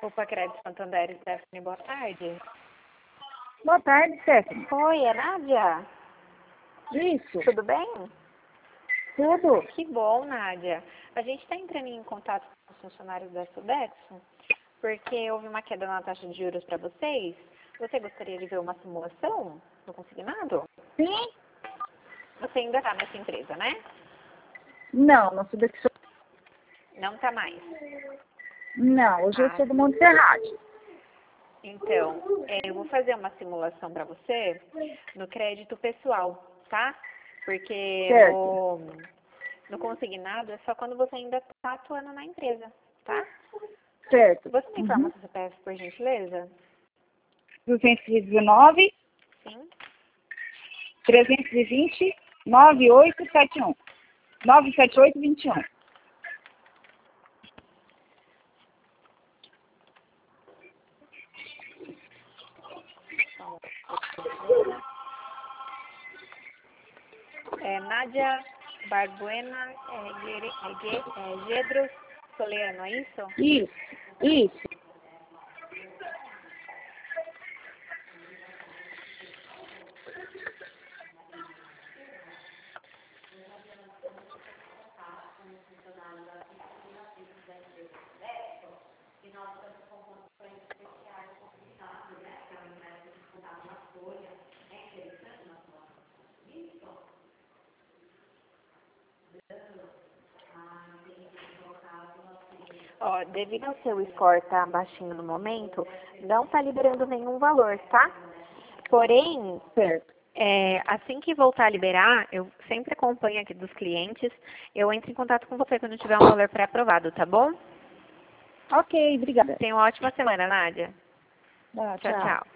Opa, Crédito Santander, Stephanie, boa tarde. Boa tarde, Stephanie. Oi, é Nádia? Isso, Tudo bem? tudo. Que bom, Nádia. A gente está entrando em contato com os funcionários da Sudexo, porque houve uma queda na taxa de juros para vocês. Você gostaria de ver uma simulação do consignado? Sim? Você ainda está nessa empresa, né? Não sou daqui. Não está mais. Não, hoje eu Ah, sou do Monte Serrate. então, eu vou fazer uma simulação para você no crédito pessoal, tá? Porque Certo. no consignado é só quando você ainda está atuando na empresa, tá? Certo. Você me informa seu CPF, por gentileza? 219, Sim. 320, 9871. 97821. É Nádia Barbuena Gedros Soleira, não é isso? Isso. Ó, devido ao seu score estar baixinho no momento, não está liberando nenhum valor, tá? Porém, Certo. assim que voltar a liberar, eu sempre acompanho aqui dos clientes, eu entro em contato com você quando tiver um valor pré-aprovado, tá bom? Ok, obrigada. Tenha uma ótima semana, Nádia. Ah, Tchau, tchau. tchau.